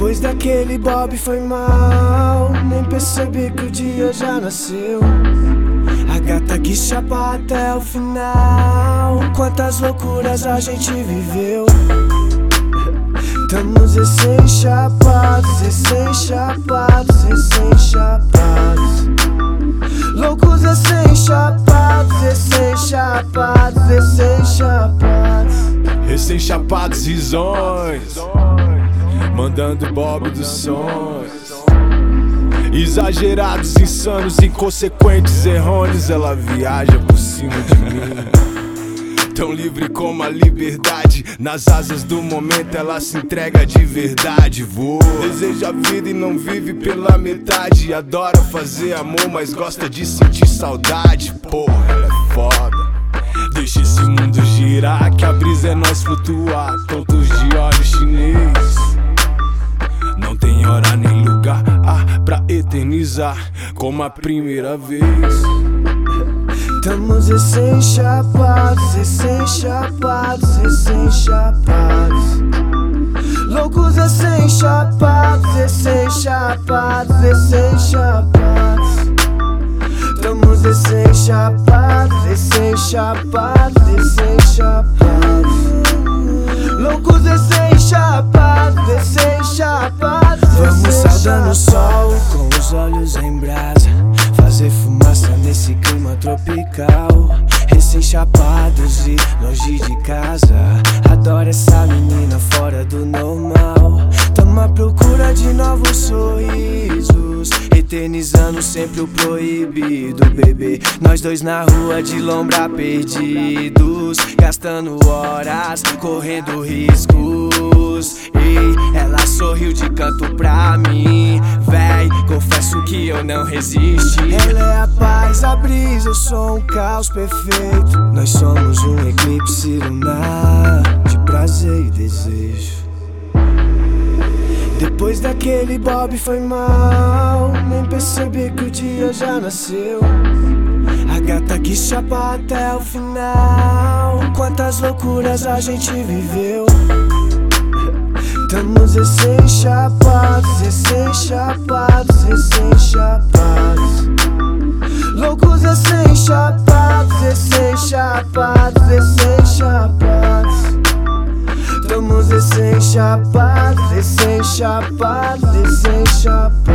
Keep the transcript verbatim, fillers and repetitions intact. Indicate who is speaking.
Speaker 1: Depois daquele Bob foi mal, nem percebi que o dia já nasceu. A gata quis chapar até o final. Quantas loucuras a gente viveu. Estamos recém-chapados, recém-chapados, recém-chapados. Loucos recém-chapados, recém-chapados, recém-chapados.
Speaker 2: Recém-chapados risões, mandando Bob dos sonhos. Exagerados, insanos, inconsequentes, errôneos. Ela viaja por cima de mim, tão livre como a liberdade. Nas asas do momento ela se entrega de verdade. Voa, deseja a vida e não vive pela metade. Adora fazer amor, mas gosta de sentir saudade. Porra, ela é foda. Deixa esse mundo girar, que a brisa é nós flutuar, tontos de olhos chinês. Não tem hora nem lugar, ah, pra eternizar como a primeira vez.
Speaker 1: Estamos recém-chapados, recém-chapados, recém-chapados. Loucos recém-chapados, recém-chapados, recém-chapados. Estamos recém-chapados, recém-chapados, recém-chapados. Loucos recém-chapados, recém-chapados. Vamos saudando o sol com os olhos em brasa, fazer fumaça nesse clima tropical. Recém-chapados e longe de casa, adoro essa menina fora do normal. Tamo à procura de novos sorrisos, eternizando sempre o proibido, bebê. Nós dois na rua de lombra perdidos, gastando horas, correndo riscos. E ela sorriu de canto pra mim, véi, confesso que eu não resisti. Ela é a paz, a brisa, eu sou um caos perfeito. Nós somos um eclipse lunar de prazer e desejo. Depois daquele Bob foi mal, nem percebi que o dia já nasceu. A gata quis chapar até o final. Quantas loucuras a gente viveu. Estamos recém-chapados, recém-chapados, recém-chapados. Loucos recém-chapados, recém-chapados, recém-chapados. Estamos recém-chapados, recém-chapados, recém-chapados.